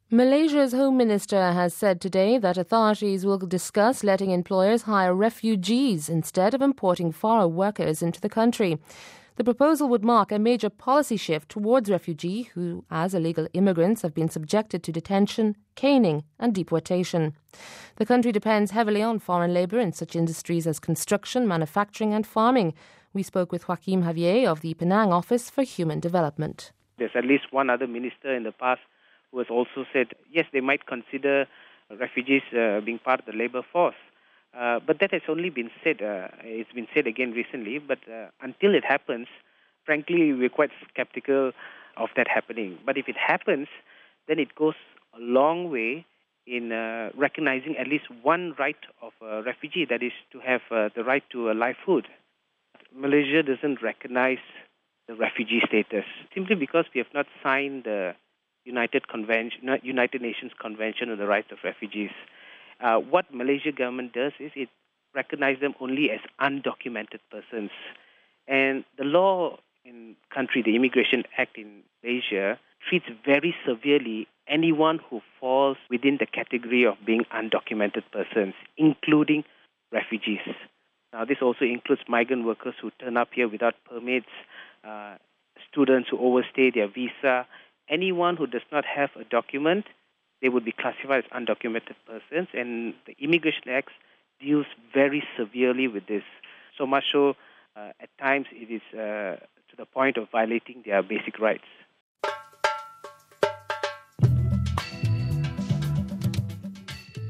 Malaysia's Home Minister has said today that authorities will discuss letting employers hire refugees instead of importing foreign workers into the country. The proposal would mark a major policy shift towards refugees who, as illegal immigrants, have been subjected to detention, caning and deportation. The country depends heavily on foreign labour in such industries as construction, manufacturing and farming. We spoke with Joaquim Javier of the Penang Office for Human Development. There's at least one other minister in the past who has also said, yes, they might consider refugees being part of the labour force. But that has only been said, it's been said again recently, but until it happens, frankly, we're quite skeptical of that happening. But if it happens, then it goes a long way in recognizing at least one right of a refugee, that is to have the right to a livelihood. Malaysia doesn't recognize the refugee status simply because we have not signed the United Nations Convention on the Rights of Refugees. What Malaysia government does is it recognizes them only as undocumented persons. And the law in country, the Immigration Act in Malaysia, treats very severely anyone who falls within the category of being undocumented persons, including refugees. Now, this also includes migrant workers who turn up here without permits, students who overstay their visa. Anyone who does not have a document, they would be classified as undocumented persons, and the Immigration Act deals very severely with this. So much so, at times it is to the point of violating their basic rights.